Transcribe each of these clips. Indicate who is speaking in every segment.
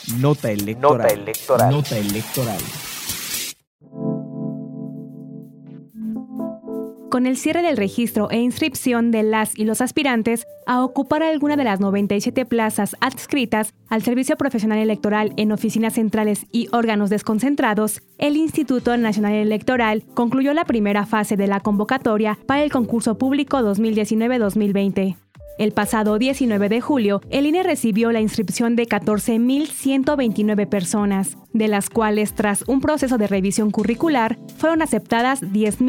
Speaker 1: Nota electoral.
Speaker 2: Nota electoral.
Speaker 1: Nota electoral.
Speaker 3: Con el cierre del registro e inscripción de las y los aspirantes a ocupar alguna de las 97 plazas adscritas al Servicio Profesional Electoral en oficinas centrales y órganos desconcentrados, el Instituto Nacional Electoral concluyó la primera fase de la convocatoria para el concurso público 2019-2020. El pasado 19 de julio, el INE recibió la inscripción de 14,129 personas, de las cuales, tras un proceso de revisión curricular, fueron aceptadas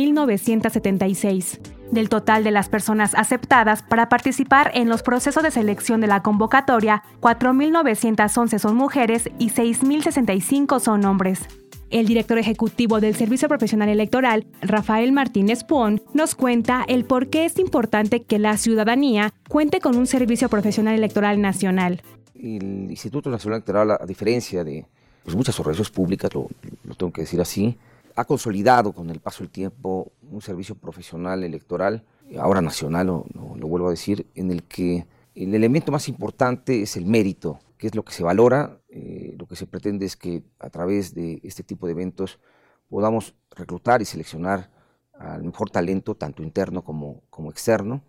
Speaker 3: 10,976. Del total de las personas aceptadas para participar en los procesos de selección de la convocatoria, 4,911 son mujeres y 6,065 son hombres. El director ejecutivo del Servicio Profesional Electoral, Rafael Martínez Pon, nos cuenta el por qué es importante que la ciudadanía cuente con un Servicio Profesional Electoral nacional.
Speaker 4: El Instituto Nacional Electoral, a diferencia de muchas organizaciones públicas, lo tengo que decir así, ha consolidado con el paso del tiempo un servicio profesional electoral, ahora nacional, lo vuelvo a decir, en el que el elemento más importante es el mérito, que es lo que se valora. Lo que se pretende es que a través de este tipo de eventos podamos reclutar y seleccionar al mejor talento, tanto interno como externo.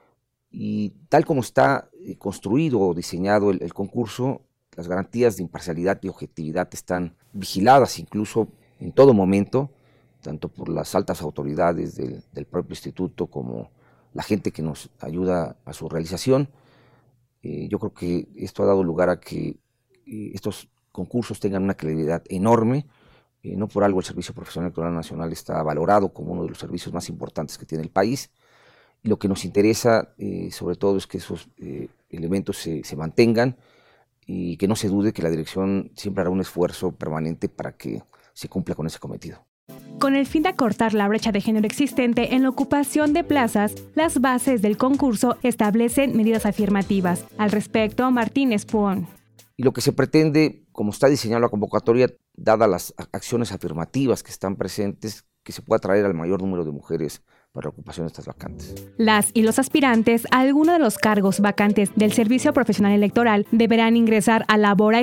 Speaker 4: Y tal como está construido o diseñado el concurso, las garantías de imparcialidad y objetividad están vigiladas incluso en todo momento, tanto por las altas autoridades del propio instituto como la gente que nos ayuda a su realización. Yo creo que esto ha dado lugar a que estos concursos tengan una credibilidad enorme. No por algo el Servicio Profesional Electoral Nacional está valorado como uno de los servicios más importantes que tiene el país. Y lo que nos interesa sobre todo es que esos elementos se mantengan y que no se dude que la dirección siempre hará un esfuerzo permanente para que se cumpla con ese cometido.
Speaker 3: Con el fin de acortar la brecha de género existente en la ocupación de plazas, las bases del concurso establecen medidas afirmativas. Al respecto, Martínez Pon.
Speaker 4: Y lo que se pretende, como está diseñada la convocatoria, dadas las acciones afirmativas que están presentes, que se pueda atraer al mayor número de mujeres para la ocupación de estas vacantes.
Speaker 3: Las y los aspirantes a alguno de los cargos vacantes del Servicio Profesional Electoral deberán ingresar a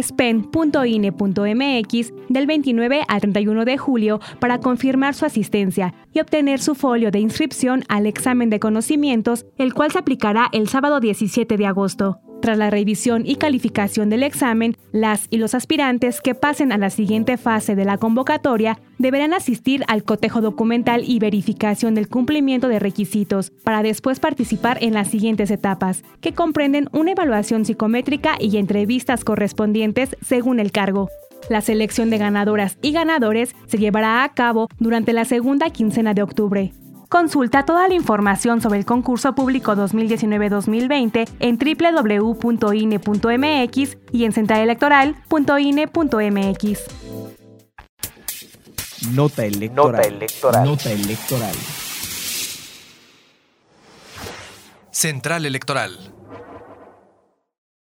Speaker 3: laboraspen.ine.mx del 29 al 31 de julio para confirmar su asistencia y obtener su folio de inscripción al examen de conocimientos, el cual se aplicará el sábado 17 de agosto. Tras la revisión y calificación del examen, las y los aspirantes que pasen a la siguiente fase de la convocatoria deberán asistir al cotejo documental y verificación del cumplimiento de requisitos para después participar en las siguientes etapas, que comprenden una evaluación psicométrica y entrevistas correspondientes según el cargo. La selección de ganadoras y ganadores se llevará a cabo durante la segunda quincena de octubre. Consulta toda la información sobre el concurso público 2019-2020 en www.ine.mx y en centralelectoral.ine.mx.
Speaker 1: Nota electoral.
Speaker 2: Nota electoral.
Speaker 1: Nota electoral.
Speaker 5: Central Electoral.